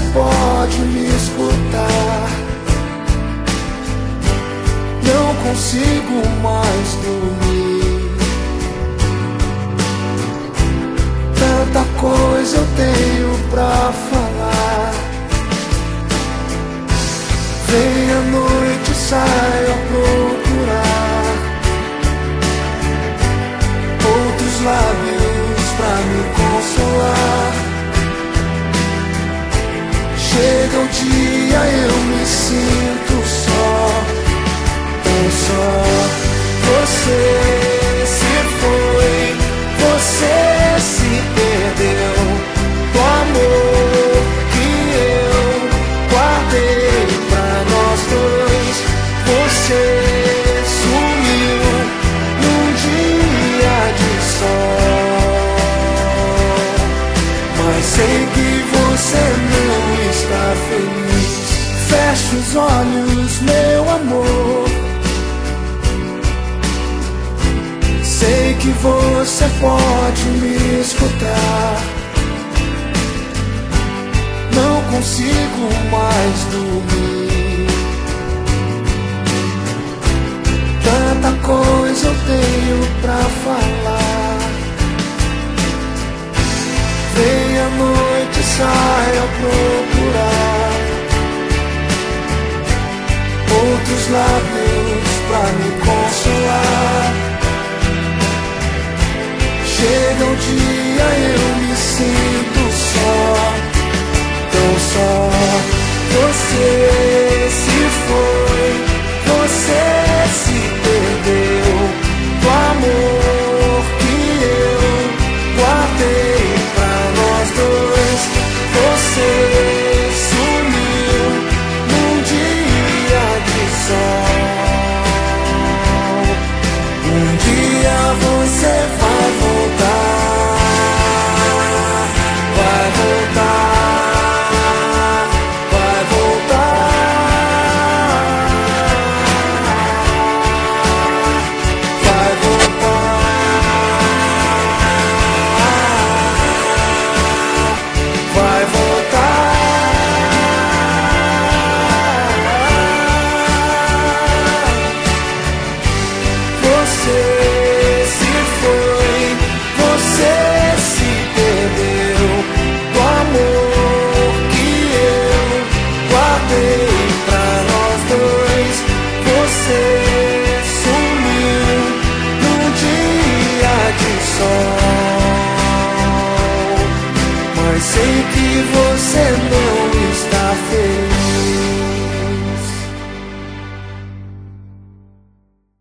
pode me escutar. Não consigo mais dormir. Tanta coisa eu tenho pra falar. Vem a noite, saio a procurar outros lábios pra me consolar. Chega o dia, eu me sinto só, tão só. Você se foi, você se perdeu. Do amor que eu guardei pra nós dois, você sumiu num dia de sol. Mas sei que você não está feliz. Feche os olhos, meu amor. Sei que você pode me escutar. Não consigo mais dormir. Tanta coisa eu tenho pra falar. Vem a noite, saio a procurar outros lábios pra me consolar. Chega o dia, eu me sinto só, tão só. Você se foi, você se perdeu. Do amor que eu guardei pra nós dois, você sumiu num dia de sol. Um dia você vai voltar, vai voltar, vai voltar, vai voltar, vai voltar. Você se foi, você se perdeu. Do amor que eu guardei pra nós dois, você sumiu num dia de sol. Mas sei que você não